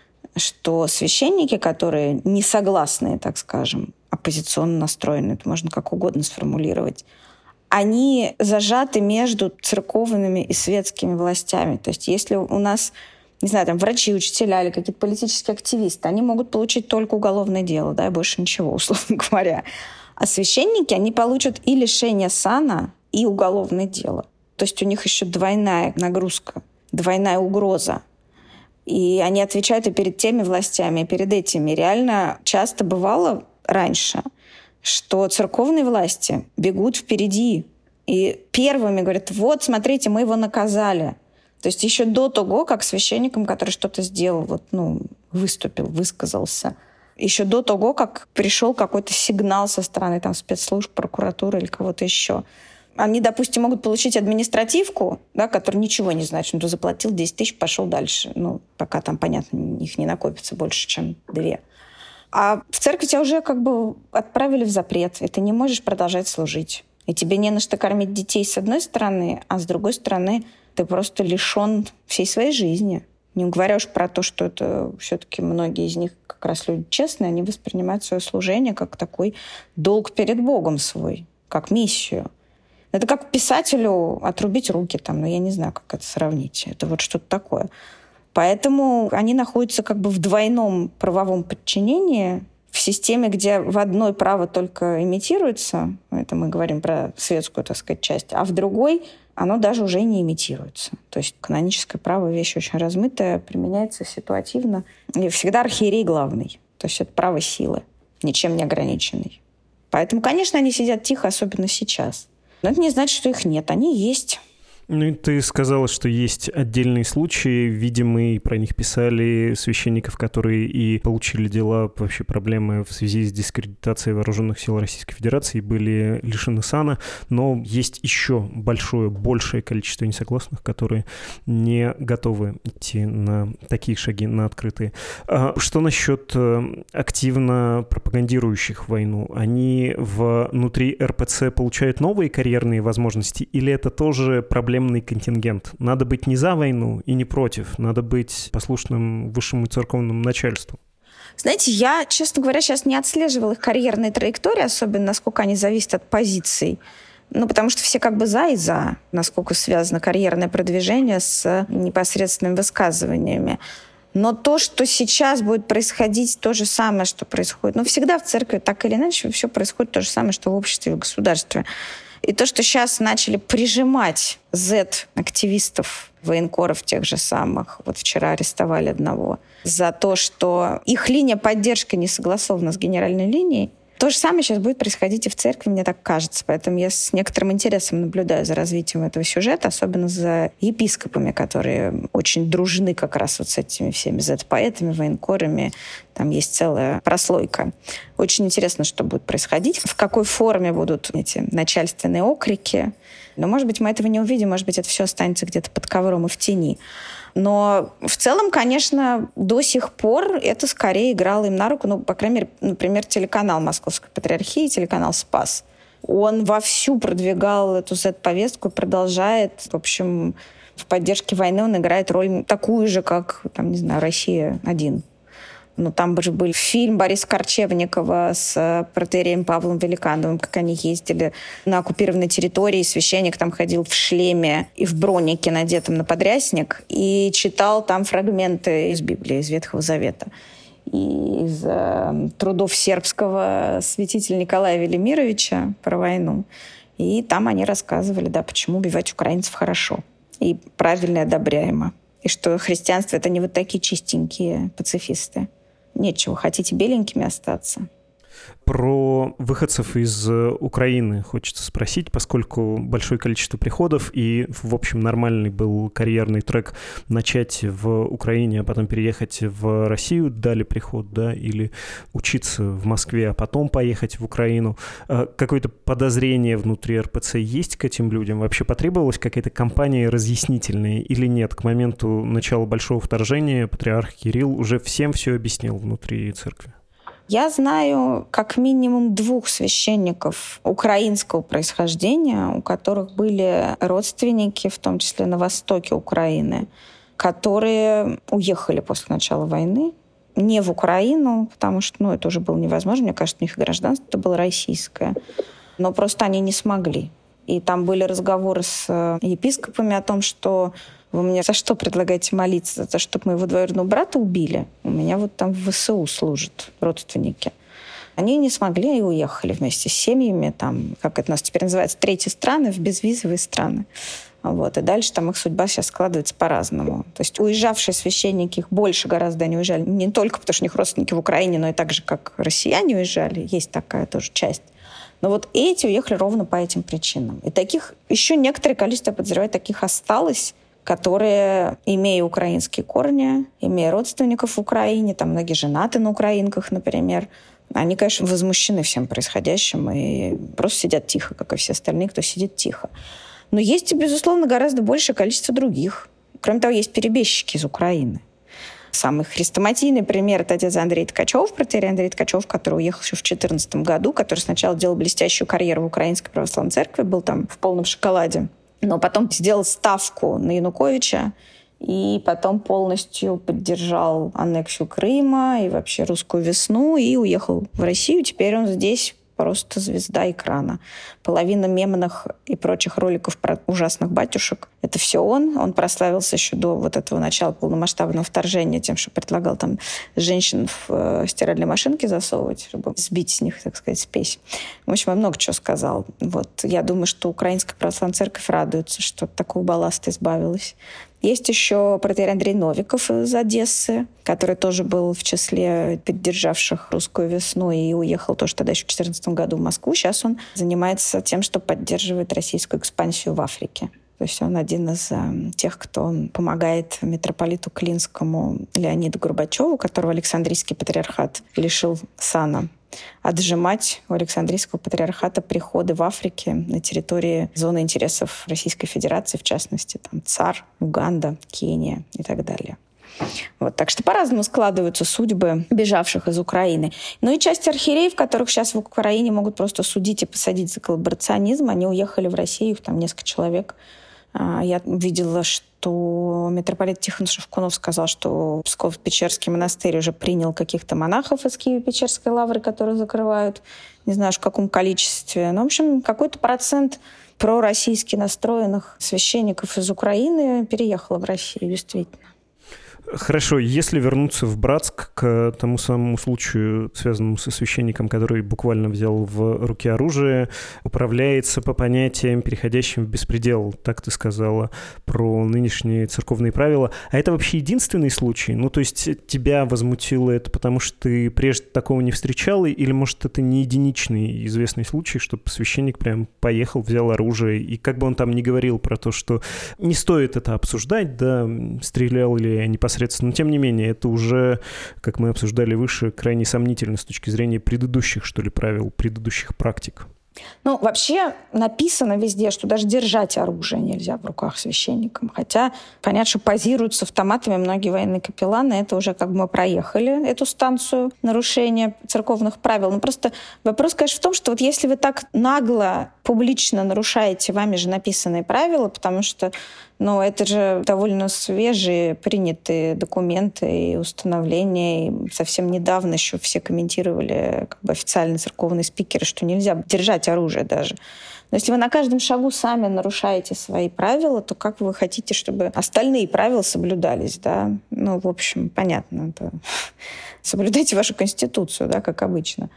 что священники, которые не согласны, так скажем, оппозиционно настроены, это можно как угодно сформулировать, они зажаты между церковными и светскими властями. То есть если у нас, не знаю, там врачи, учителя или какие-то политические активисты, они могут получить только уголовное дело, да, и больше ничего, условно говоря. А священники, они получат и лишение сана, и уголовное дело. То есть у них еще двойная нагрузка, двойная угроза. И они отвечают и перед теми властями, и перед этими. Реально часто бывало раньше, что церковные власти бегут впереди и первыми говорят: вот, смотрите, мы его наказали. То есть еще до того, как священникам, который что-то сделал, вот, ну, выступил, высказался, еще до того, как пришел какой-то сигнал со стороны там, спецслужб, прокуратуры или кого-то еще. Они, допустим, могут получить административку, да, которая ничего не значит. Ну, заплатил десять тысяч, пошел дальше. Ну, пока там, понятно, их не накопится больше, чем две. А в церкви тебя уже как бы отправили в запрет, и ты не можешь продолжать служить. И тебе не на что кормить детей с одной стороны, а с другой стороны ты просто лишен всей своей жизни. Не говоря уж про то, что это все-таки многие из них как раз люди честные, они воспринимают свое служение как такой долг перед Богом свой, как миссию. Это как писателю отрубить руки, там, ну, я не знаю, как это сравнить. Это вот что-то такое. Поэтому они находятся как бы в двойном правовом подчинении, в системе, где в одной право только имитируется, это мы говорим про светскую, так сказать, часть, а в другой оно даже уже не имитируется. То есть каноническое право — вещь очень размытая, применяется ситуативно. И всегда архиерей главный. То есть это право силы, ничем не ограниченный. Поэтому, конечно, они сидят тихо, особенно сейчас. Но это не значит, что их нет. Они есть. Ну и ты сказала, что есть отдельные случаи, видимо, и про них писали, священников, которые и получили дела, вообще проблемы в связи с дискредитацией вооруженных сил Российской Федерации, были лишены сана, но есть еще большое, большее количество несогласных, которые не готовы идти на такие шаги, на открытые. А что насчет активно пропагандирующих войну? Они внутри эр пэ цэ получают новые карьерные возможности, или это тоже проблема? Контингент. Надо быть не за войну и не против. Надо быть послушным высшему церковному начальству. Знаете, я, честно говоря, сейчас не отслеживала их карьерные траектории, особенно насколько они зависят от позиций. Ну, потому что все как бы за и за, насколько связано карьерное продвижение с непосредственными высказываниями. Но то, что сейчас будет происходить, то же самое, что происходит. Ну, всегда в церкви так или иначе все происходит то же самое, что в обществе и в государстве. И то, что сейчас начали прижимать зет-активистов, военкоров тех же самых, вот вчера арестовали одного, за то, что их линия поддержки не согласована с генеральной линией, то же самое сейчас будет происходить и в церкви, мне так кажется. Поэтому я с некоторым интересом наблюдаю за развитием этого сюжета, особенно за епископами, которые очень дружны как раз вот с этими всеми зет-поэтами, военкорами. Там есть целая прослойка. Очень интересно, что будет происходить, в какой форме будут эти начальственные окрики. Но, может быть, мы этого не увидим, может быть, это все останется где-то под ковром и в тени. Но в целом, конечно, до сих пор это скорее играло им на руку. Ну, по крайней мере, например, телеканал Московской Патриархии, телеканал «Спас». Он вовсю продвигал эту зет-повестку, продолжает. В общем, в поддержке войны он играет роль такую же, как, там, не знаю, «Россия-один». Ну, там же был фильм Бориса Корчевникова с протоиереем Павлом Великановым, как они ездили на оккупированной территории. Священник там ходил в шлеме и в бронике, надетом на подрясник, и читал там фрагменты из Библии, из Ветхого Завета. И из э, трудов сербского святителя Николая Велимировича про войну. И там они рассказывали, да, почему убивать украинцев хорошо и правильно и одобряемо. И что христианство — это не вот такие чистенькие пацифисты. Нечего, хотите беленькими остаться. Про выходцев из Украины хочется спросить, поскольку большое количество приходов и, в общем, нормальный был карьерный трек начать в Украине, а потом переехать в Россию, дали приход, да, или учиться в Москве, а потом поехать в Украину. Какое-то подозрение внутри эр пэ цэ есть к этим людям? Вообще потребовалась какая-то кампания разъяснительная или нет? К моменту начала большого вторжения патриарх Кирилл уже всем все объяснил внутри церкви. Я знаю как минимум двух священников украинского происхождения, у которых были родственники, в том числе на востоке Украины, которые уехали после начала войны не в Украину, потому что ну, это уже было невозможно. Мне кажется, у них гражданство было российское. Но просто они не смогли. И там были разговоры с епископами о том, что вы мне за что предлагаете молиться? За то, чтобы моего двоюродного брата убили? У меня вот там в вэ эс у служат родственники. Они не смогли и уехали вместе с семьями. Там, как это у нас теперь называется, третьи страны, в безвизовые страны. Вот. И дальше там их судьба сейчас складывается по-разному. То есть уезжавшие священники, их больше гораздо они уезжали. Не только потому, что у них родственники в Украине, но и так же, как россияне уезжали. Есть такая тоже часть. Но вот эти уехали ровно по этим причинам. И таких еще некоторое количество, я подозреваю, таких осталось, которые, имея украинские корни, имея родственников в Украине, там многие женаты на украинках, например, они, конечно, возмущены всем происходящим и просто сидят тихо, как и все остальные, кто сидит тихо. Но есть, безусловно, гораздо большее количество других. Кроме того, есть перебежчики из Украины. Самый хрестоматийный пример — это отец Андрей Ткачев, протоиерей Андрей Ткачев, который уехал еще в две тысячи четырнадцатом году, который сначала делал блестящую карьеру в Украинской православной церкви, был там в полном шоколаде, но потом сделал ставку на Януковича и потом полностью поддержал аннексию Крыма и вообще русскую весну и уехал в Россию. Теперь он здесь просто звезда экрана. Половина мемных и прочих роликов про ужасных батюшек — это все он. Он прославился еще до вот этого начала полномасштабного вторжения тем, что предлагал там женщин в э, стиральные машинки засовывать, чтобы сбить с них, так сказать, спесь. В общем, он много чего сказал. Вот. Я думаю, что Украинская православная церковь радуется, что от такого балласта избавилась. Есть еще протоиерей Андрей Новиков из Одессы, который тоже был в числе поддержавших русскую весну и уехал тоже тогда еще в две тысячи четырнадцатом году в Москву. Сейчас он занимается тем, что поддерживает российскую экспансию в Африке. То есть он один из э, тех, кто помогает митрополиту Клинскому Леониду Горбачеву, которого Александрийский патриархат лишил сана, отжимать у Александрийского патриархата приходы в Африке на территории зоны интересов Российской Федерации, в частности, там ЦАР, Уганда, Кения и так далее. Вот, так что по-разному складываются судьбы бежавших из Украины. Ну и часть архиереев, которых сейчас в Украине могут просто судить и посадить за коллаборационизм, они уехали в Россию, их там несколько человек. Я видела, что митрополит Тихон Шевкунов сказал, что Псково-Печерский монастырь уже принял каких-то монахов из Киево-Печерской лавры, которые закрывают, не знаю, в каком количестве. Но, в общем, какой-то процент пророссийски настроенных священников из Украины переехал в Россию, действительно. Хорошо, если вернуться в Братск к тому самому случаю, связанному со священником, который буквально взял в руки оружие, управляется по понятиям, переходящим в беспредел, так ты сказала, про нынешние церковные правила. А это вообще единственный случай? Ну, то есть тебя возмутило это, потому что ты прежде такого не встречал, или, может, это не единичный известный случай, чтобы священник прям поехал, взял оружие, и как бы он там ни говорил про то, что не стоит это обсуждать, да, стрелял ли непосредственно, но тем не менее, это уже, как мы обсуждали выше, крайне сомнительно с точки зрения предыдущих, что ли, правил, предыдущих практик. Ну, вообще написано везде, что даже держать оружие нельзя в руках священникам. Хотя понятно, что позируют с автоматами многие военные капелланы. Это уже как бы мы проехали эту станцию нарушения церковных правил. Но просто вопрос, конечно, в том, что вот если вы так нагло, публично нарушаете вами же написанные правила, потому что ну, это же довольно свежие принятые документы и установления. И совсем недавно еще все комментировали, как бы официальные церковные спикеры, что нельзя держать оружие даже. Но если вы на каждом шагу сами нарушаете свои правила, то как вы хотите, чтобы остальные правила соблюдались, да? Ну, в общем, понятно. Это... Соблюдайте вашу конституцию, да, как обычно.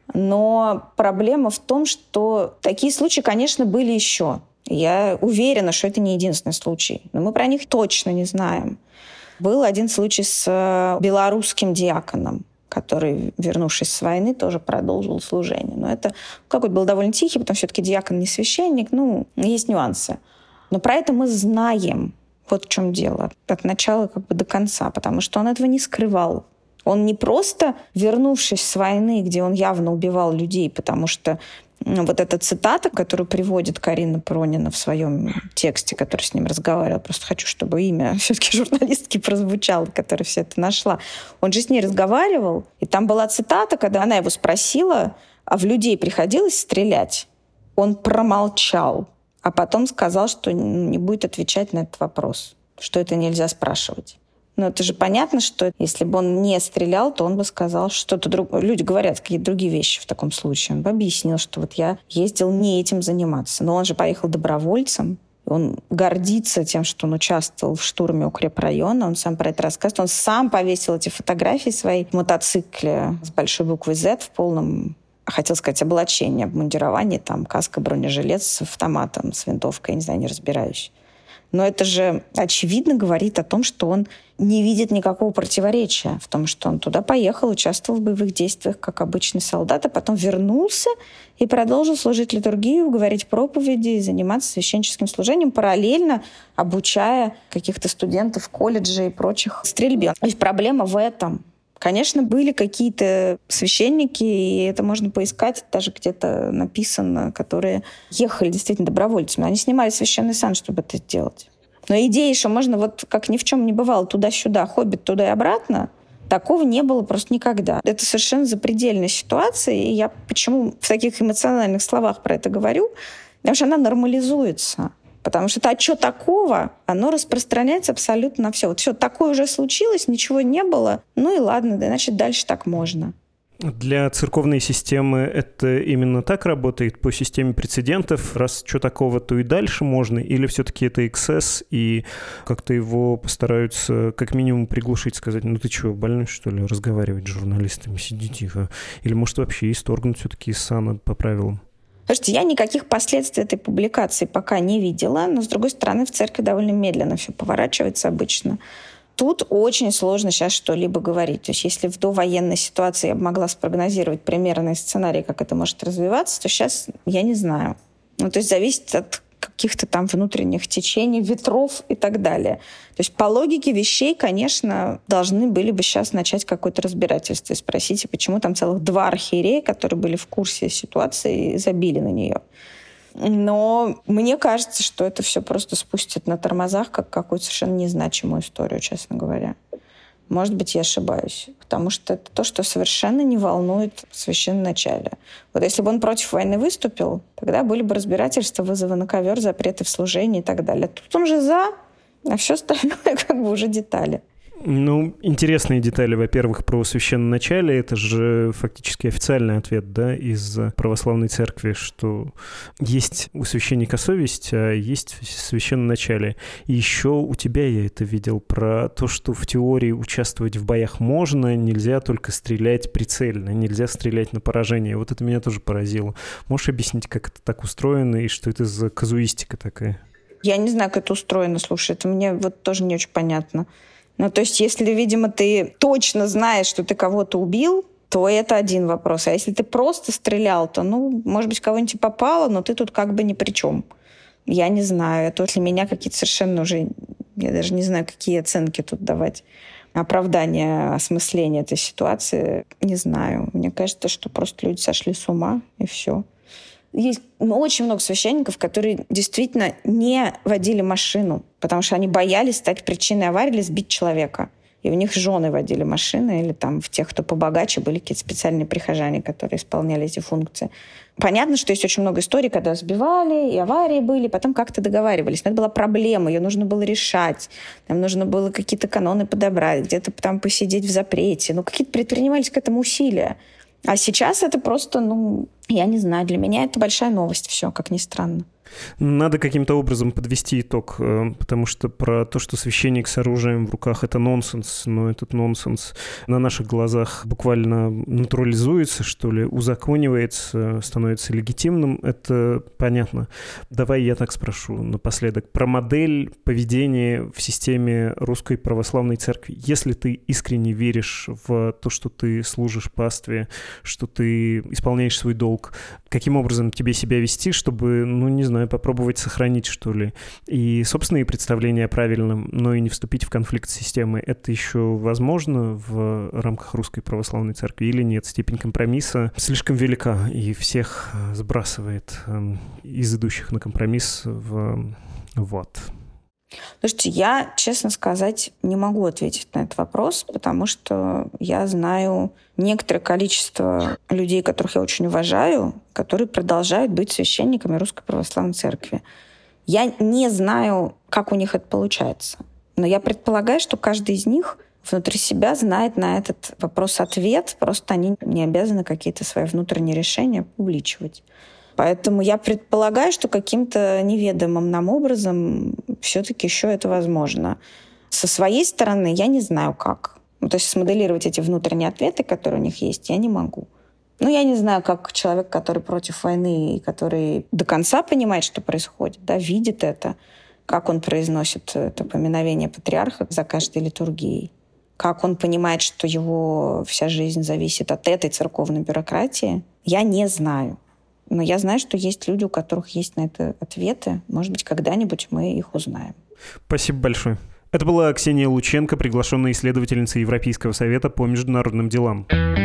Но проблема в том, что такие случаи, конечно, были еще. Я уверена, что это не единственный случай. Но мы про них точно не знаем. Был один случай с белорусским диаконом, который, вернувшись с войны, тоже продолжил служение. Но это какой-то был довольно тихий, потому что все-таки диакон не священник. Ну, есть нюансы. Но про это мы знаем. Вот в чем дело. От начала как бы до конца. Потому что он этого не скрывал. Он не просто, вернувшись с войны, где он явно убивал людей, потому что ну, вот эта цитата, которую приводит Карина Пронина в своем тексте, который с ним разговаривал, просто хочу, чтобы имя все-таки журналистки прозвучало, которая все это нашла. Он же с ней разговаривал, и там была цитата, когда она его спросила, а в людей приходилось стрелять? Он промолчал, а потом сказал, что не будет отвечать на этот вопрос, что это нельзя спрашивать. Но это же понятно, что если бы он не стрелял, то он бы сказал что-то другое. Люди говорят какие-то другие вещи в таком случае. Он бы объяснил, что вот я ездил не этим заниматься. Но он же поехал добровольцем. Он гордится тем, что он участвовал в штурме укрепрайона. Он сам про это рассказывает. Он сам повесил эти фотографии свои в мотоцикле с большой буквой Z в полном, хотел сказать, облачении, обмундировании. Там каска, бронежилет с автоматом, с винтовкой, я не знаю, не разбираюсь. Но это же очевидно говорит о том, что он не видит никакого противоречия в том, что он туда поехал, участвовал в боевых действиях как обычный солдат, а потом вернулся и продолжил служить литургию, говорить проповеди и заниматься священническим служением, параллельно обучая каких-то студентов колледжа и прочих стрельбе. То есть проблема в этом. Конечно, были какие-то священники, и это можно поискать, даже где-то написано, которые ехали действительно добровольцами. Они снимали священный сан, чтобы это сделать. Но идея, что можно вот как ни в чем не бывало туда-сюда, хоббит туда и обратно, такого не было просто никогда. Это совершенно запредельная ситуация, и я почему в таких эмоциональных словах про это говорю? Потому что она нормализуется. Потому что «а что такого?» оно распространяется абсолютно на все. Вот все, такое уже случилось, ничего не было, ну и ладно, да, значит, дальше так можно. Для церковной системы это именно так работает, по системе прецедентов? Раз что такого, то и дальше можно? Или все-таки это эксцесс, и как-то его постараются как минимум приглушить, сказать, ну ты что, больной, что ли, разговаривать с журналистами, сиди тихо? Или может вообще исторгнуть все-таки из сана по правилам? Слушайте, я никаких последствий этой публикации пока не видела, но, с другой стороны, в церкви довольно медленно все поворачивается обычно. Тут очень сложно сейчас что-либо говорить. То есть если в довоенной ситуации я бы могла спрогнозировать примерный сценарий, как это может развиваться, то сейчас я не знаю. Ну, то есть зависит от каких-то там внутренних течений, ветров и так далее. То есть по логике вещей, конечно, должны были бы сейчас начать какое-то разбирательство и спросить, почему там целых два архиерея, которые были в курсе ситуации, забили на нее. Но мне кажется, что это все просто спустит на тормозах, как какую-то совершенно незначимую историю, честно говоря. Может быть, я ошибаюсь. Потому что это то, что совершенно не волнует священноначалие. Вот если бы он против войны выступил, тогда были бы разбирательства, вызовы на ковер, запреты в служении и так далее. Тут он же за, а все остальное как бы уже детали. Ну, интересные детали, во-первых, про священноначалие. Это же фактически официальный ответ, да, из православной церкви, что есть у священника совесть, а есть священноначалие. И еще у тебя я это видел про то, что в теории участвовать в боях можно, нельзя только стрелять прицельно, нельзя стрелять на поражение. Вот это меня тоже поразило. Можешь объяснить, как это так устроено и что это за казуистика такая? Я не знаю, как это устроено, слушай, это мне вот тоже не очень понятно. Ну, то есть, если, видимо, ты точно знаешь, что ты кого-то убил, то это один вопрос. А если ты просто стрелял, то, ну, может быть, кого-нибудь попало, но ты тут как бы ни при чем. Я не знаю. Это для меня какие-то совершенно уже... Я даже не знаю, какие оценки тут давать. Оправдание, осмысление этой ситуации. Не знаю. Мне кажется, что просто люди сошли с ума, и все. Есть очень много священников, которые действительно не водили машину, потому что они боялись стать причиной аварии или сбить человека. И у них жены водили машины, или там в тех, кто побогаче, были какие-то специальные прихожане, которые исполняли эти функции. Понятно, что есть очень много историй, когда сбивали, и аварии были, потом как-то договаривались. Но это была проблема, ее нужно было решать. Нам нужно было какие-то каноны подобрать, где-то там посидеть в запрете. Ну, какие-то предпринимались к этому усилия. А сейчас это просто, ну, я не знаю, для меня это большая новость, все, как ни странно. Надо каким-то образом подвести итог, потому что про то, что священник с оружием в руках — это нонсенс, но этот нонсенс на наших глазах буквально натурализуется, что ли, узаконивается, становится легитимным, это понятно. Давай я так спрошу напоследок. Про модель поведения в системе Русской Православной Церкви. Если ты искренне веришь в то, что ты служишь пастве, что ты исполняешь свой долг, каким образом тебе себя вести, чтобы, ну, не знаю, попробовать сохранить, что ли, и собственные представления о правильном, но и не вступить в конфликт с системой. Это еще возможно в рамках Русской Православной Церкви или нет? Степень компромисса слишком велика и всех сбрасывает э, из идущих на компромисс в вот. Слушайте, я, честно сказать, не могу ответить на этот вопрос, потому что я знаю некоторое количество людей, которых я очень уважаю, которые продолжают быть священниками Русской Православной Церкви. Я не знаю, как у них это получается, но я предполагаю, что каждый из них внутри себя знает на этот вопрос ответ, просто они не обязаны какие-то свои внутренние решения публичивать. Поэтому я предполагаю, что каким-то неведомым нам образом все-таки еще это возможно. Со своей стороны я не знаю, как. Ну, то есть смоделировать эти внутренние ответы, которые у них есть, я не могу. Ну, я не знаю, как человек, который против войны и который до конца понимает, что происходит, да, видит это, как он произносит это поминовение патриарха за каждой литургией, как он понимает, что его вся жизнь зависит от этой церковной бюрократии, я не знаю. Но я знаю, что есть люди, у которых есть на это ответы. Может быть, когда-нибудь мы их узнаем. Спасибо большое. Это была Ксения Лученко, приглашенная исследовательница Европейского совета по международным делам.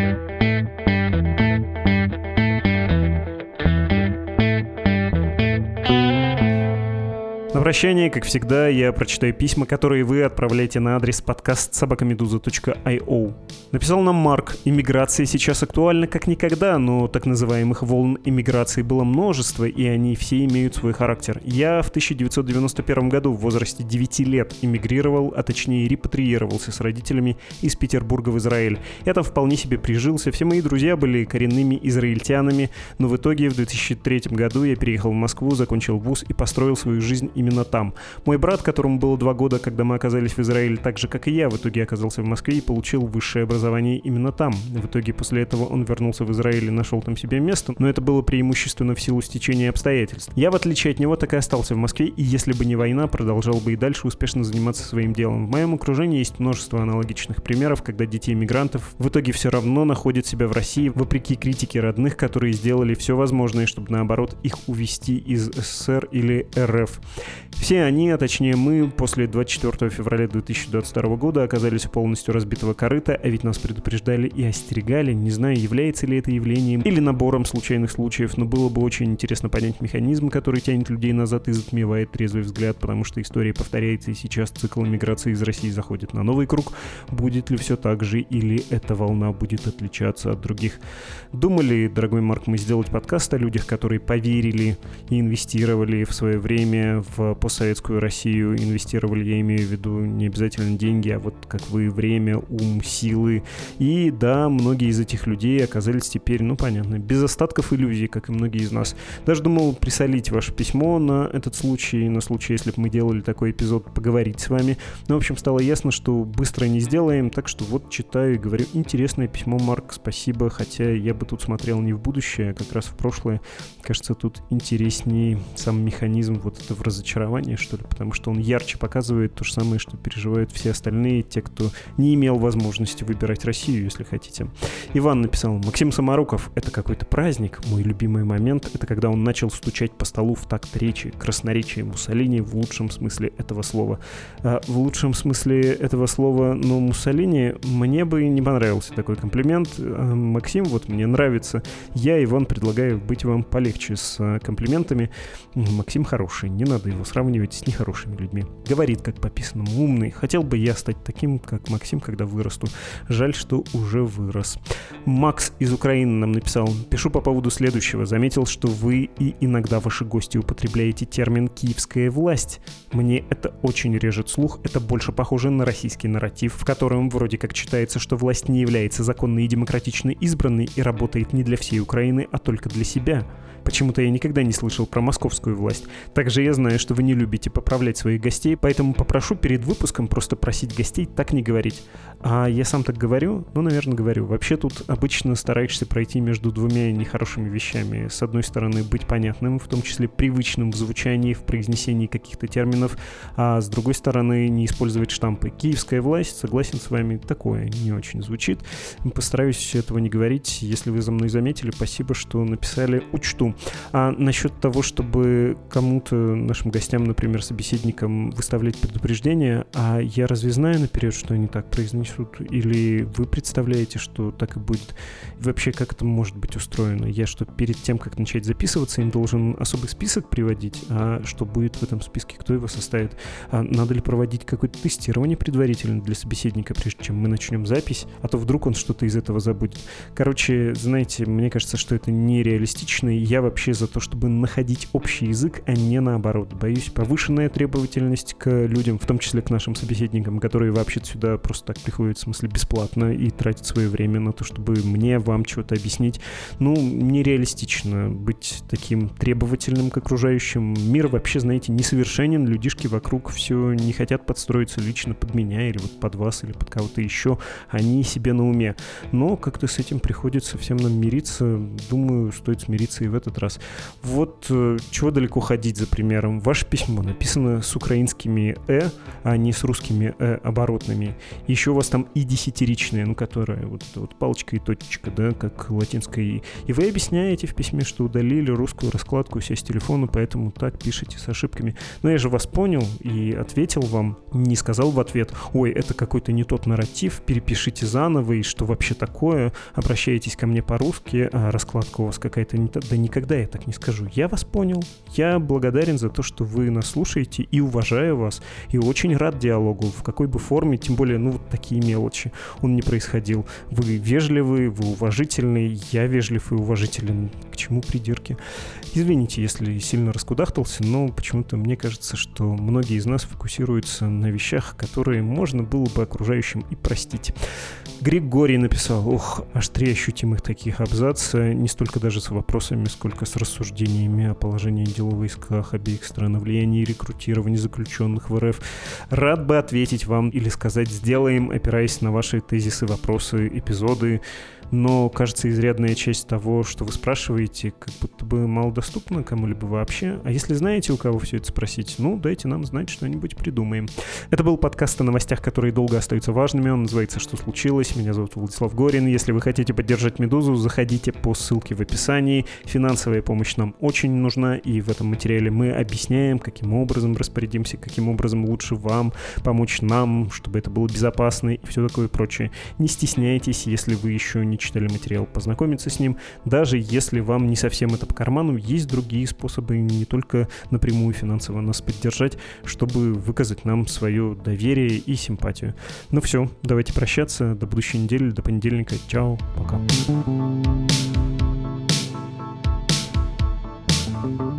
На прощание, как всегда, я прочитаю письма, которые вы отправляете на адрес подкаст собака медуза точка ай о. Написал нам Марк: «Иммиграция сейчас актуальна как никогда, но так называемых волн иммиграции было множество, и они все имеют свой характер. Я в тысяча девятьсот девяносто первом году в возрасте девяти лет эмигрировал, а точнее репатриировался с родителями из Петербурга в Израиль. Я там вполне себе прижился, все мои друзья были коренными израильтянами, но в итоге в две тысячи третьем году я переехал в Москву, закончил вуз и построил свою жизнь именно там. Мой брат, которому было два года, когда мы оказались в Израиле, так же, как и я, в итоге оказался в Москве и получил высшее образование именно там. В итоге после этого он вернулся в Израиль и нашел там себе место, но это было преимущественно в силу стечения обстоятельств. Я, в отличие от него, так и остался в Москве, и если бы не война, продолжал бы и дальше успешно заниматься своим делом. В моем окружении есть множество аналогичных примеров, когда дети иммигрантов в итоге все равно находят себя в России, вопреки критике родных, которые сделали все возможное, чтобы, наоборот, их увезти из СССР или эр эф. Все они, а точнее мы, после двадцать четвёртого февраля две тысячи двадцать второго года оказались у полностью разбитого корыта, а ведь нас предупреждали и остерегали. Не знаю, является ли это явлением или набором случайных случаев, но было бы очень интересно понять механизм, который тянет людей назад и затмевает трезвый взгляд, потому что история повторяется, и сейчас цикл миграции из России заходит на новый круг. Будет ли все так же, или эта волна будет отличаться от других? Думали, дорогой Марк, мы сделать подкаст о людях, которые поверили и инвестировали в свое время в постсоветскую Россию, инвестировали, я имею в виду не обязательно деньги, а вот как вы, время, ум, силы. И да, многие из этих людей оказались теперь, ну понятно, без остатков иллюзий, как и многие из нас. Даже думал присолить ваше письмо на этот случай, на случай, если бы мы делали такой эпизод, поговорить с вами. Но, в общем, стало ясно, что быстро не сделаем, так что вот читаю и говорю: интересное письмо, Марк, спасибо, хотя я бы тут смотрел не в будущее, а как раз в прошлое. Кажется, тут интереснее сам механизм вот этого разочарования, что ли, потому что он ярче показывает то же самое, что переживают все остальные, те, кто не имел возможности выбирать Россию, если хотите. Иван написал: Максим Самаруков — это какой-то праздник. Мой любимый момент — это когда он начал стучать по столу в такт речи, красноречие Муссолини в лучшем смысле этого слова. А в лучшем смысле этого слова, но Муссолини, мне бы не понравился такой комплимент. А Максим, вот мне нравится. Я, Иван, предлагаю быть вам полегче с комплиментами. Максим хороший, не надо его сравнивать с нехорошими людьми. Говорит, как по писанному, умный. Хотел бы я стать таким, как Максим, когда вырасту. Жаль, что уже вырос. Макс из Украины нам написал: пишу по поводу следующего. Заметил, что вы и иногда ваши гости употребляете термин «киевская власть». Мне это очень режет слух. Это больше похоже на российский нарратив, в котором вроде как читается, что власть не является законной и демократично избранной и работает не для всей Украины, а только для себя. Почему-то я никогда не слышал про московскую власть. Также я знаю, что вы не любите поправлять своих гостей, поэтому попрошу перед выпуском просто просить гостей так не говорить. А я сам так говорю? Ну, наверное, говорю. Вообще тут обычно стараешься пройти между двумя нехорошими вещами. С одной стороны, быть понятным, в том числе привычным в звучании, в произнесении каких-то терминов, а с другой стороны, не использовать штампы. Киевская власть, согласен с вами, такое не очень звучит. Постараюсь этого не говорить. Если вы за мной заметили, спасибо, что написали, учту. А насчет того, чтобы кому-то, нашим гостям, например, собеседникам, выставлять предупреждение, а я разве знаю наперед, что они так произнесут? Или вы представляете, что так и будет? Вообще, как это может быть устроено? Я что, перед тем, как начать записываться, им должен особый список приводить? А что будет в этом списке? Кто его составит? А надо ли проводить какое-то тестирование предварительно для собеседника, прежде чем мы начнем запись? А то вдруг он что-то из этого забудет. Короче, знаете, мне кажется, что это нереалистично, и я вообще за то, чтобы находить общий язык, а не наоборот. Боюсь, повышенная требовательность к людям, в том числе к нашим собеседникам, которые вообще-то сюда просто так приходят, в смысле, бесплатно и тратят свое время на то, чтобы мне, вам чего-то объяснить. Ну, нереалистично быть таким требовательным к окружающим. Мир вообще, знаете, несовершенен, людишки вокруг все не хотят подстроиться лично под меня или вот под вас или под кого-то еще. Они себе на уме. Но как-то с этим приходится всем нам мириться. Думаю, стоит смириться и в этот раз. Вот чего далеко ходить за примером. Ваш ваше письмо написано с украинскими «э», а не с русскими «э» оборотными. Еще у вас там и десятиричная, ну, которая вот, вот палочка и точечка, да, как латинская «и». И вы объясняете в письме, что удалили русскую раскладку у себя с телефона, поэтому так пишете с ошибками. Но я же вас понял и ответил вам, не сказал в ответ: ой, это какой-то не тот нарратив, перепишите заново, и что вообще такое, обращайтесь ко мне по-русски, а раскладка у вас какая-то не та. Да никогда я так не скажу. Я вас понял. Я благодарен за то, что вы нас слушаете, и уважаю вас, и очень рад диалогу, в какой бы форме, тем более, ну, вот такие мелочи, он не происходил. Вы вежливый, вы уважительный, я вежлив и уважителен. К чему придирки? Извините, если сильно раскудахтался, но почему-то мне кажется, что многие из нас фокусируются на вещах, которые можно было бы окружающим и простить. Григорий написал: ох, аж три ощутимых таких абзаца, не столько даже с вопросами, сколько с рассуждениями о положении дел в войсках обеих стран, о влиянии рекрутирования заключенных в РФ. Рад бы ответить вам или сказать «сделаем», опираясь на ваши тезисы, вопросы, эпизоды, но, кажется, изрядная часть того, что вы спрашиваете, как будто бы малодоступна кому-либо вообще. А если знаете, у кого все это спросить, ну, дайте нам знать, что-нибудь придумаем. Это был подкаст о новостях, которые долго остаются важными. Он называется «Что случилось?». Меня зовут Владислав Горин. Если вы хотите поддержать «Медузу», заходите по ссылке в описании. Финансовая помощь нам очень нужна, и в этом материале мы объясняем, каким образом распорядимся, каким образом лучше вам помочь нам, чтобы это было безопасно и все такое прочее. Не стесняйтесь, если вы еще не читали материал, познакомиться с ним. Даже если вам не совсем это по карману, есть другие способы не только напрямую финансово нас поддержать, чтобы выказать нам свое доверие и симпатию. Ну все, давайте прощаться. До будущей недели, до понедельника. Чао, пока.